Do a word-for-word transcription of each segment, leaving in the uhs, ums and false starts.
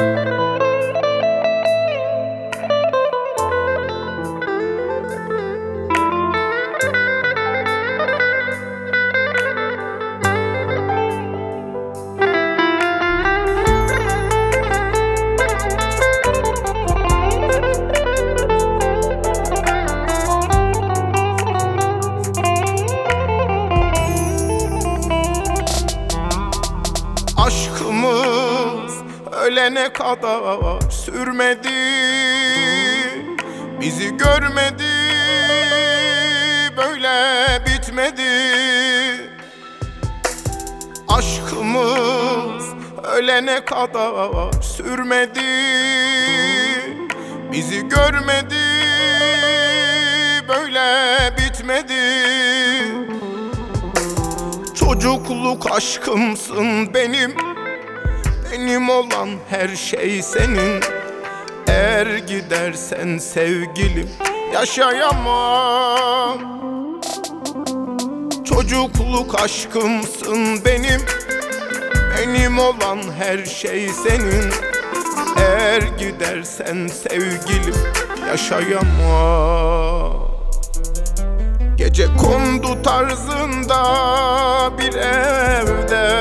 Aşkımız ölene kadar sürmedi, bizi görmedi, böyle bitmedi. Aşkımız ölene kadar sürmedi, bizi görmedi, böyle bitmedi. Çocukluk aşkımsın benim, benim olan her şey senin. Eğer gidersen sevgilim yaşayamam. Çocukluk aşkımsın benim, benim olan her şey senin. Eğer gidersen sevgilim yaşayamam. Gece kondu tarzında bir evde,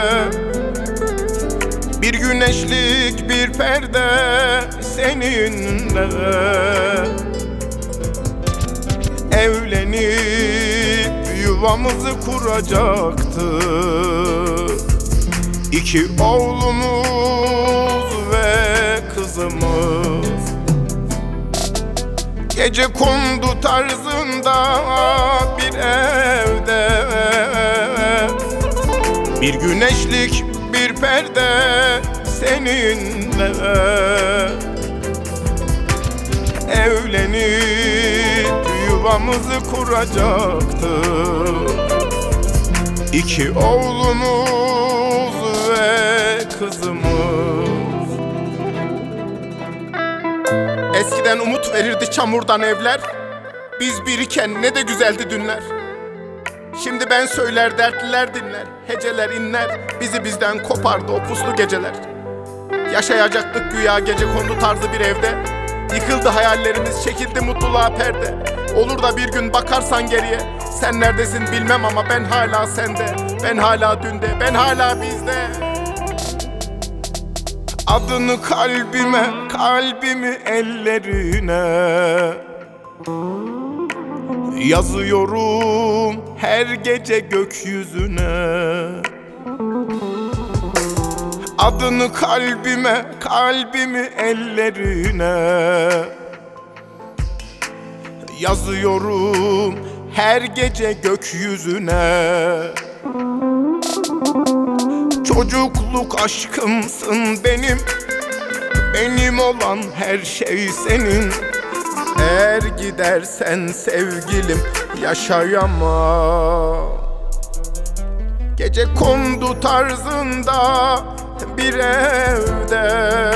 bir güneşlik bir perde seninle. Evlenip yuvamızı kuracaktı, İki oğlumuz ve kızımız. Gece kondu tarzında bir evde, bir güneşlik bir perde seninle. Evlenip yuvamızı kuracaktı, İki oğlumuz ve kızımız. Eskiden umut verirdi çamurdan evler, biz biriken ne de güzeldi dünler. Şimdi ben söyler dertliler dinler, heceler inler, bizi bizden kopardı o puslu geceler. Yaşayacaktık güya gece kondu tarzı bir evde, yıkıldı hayallerimiz, çekildi mutluluğa perde. Olur da bir gün bakarsan geriye, sen neredesin bilmem ama ben hala sende, ben hala dünde, ben hala bizde. Adını kalbime, kalbimi ellerine yazıyorum her gece gökyüzüne. Adını kalbime, kalbimi ellerine yazıyorum her gece gökyüzüne. Çocukluk aşkımsın benim, benim olan her şey senin. Eğer gidersen sevgilim yaşayamam. Gece kondu tarzında bir evde,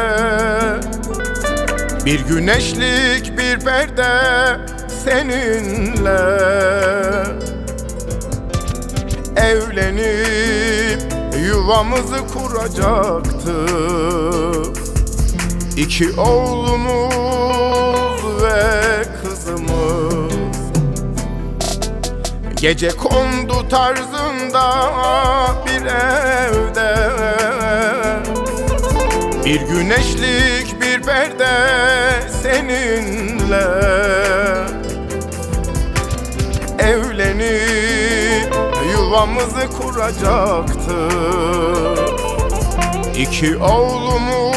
bir güneşlik bir perde seninle. Evlenip yuvamızı kuracaktı, İki oğlumuz ve kızımız. Gece kondu tarzında bir evde, bir güneşlik bir perde seninle. Evlenip yuvamızı kuracaktı, İki oğlumuz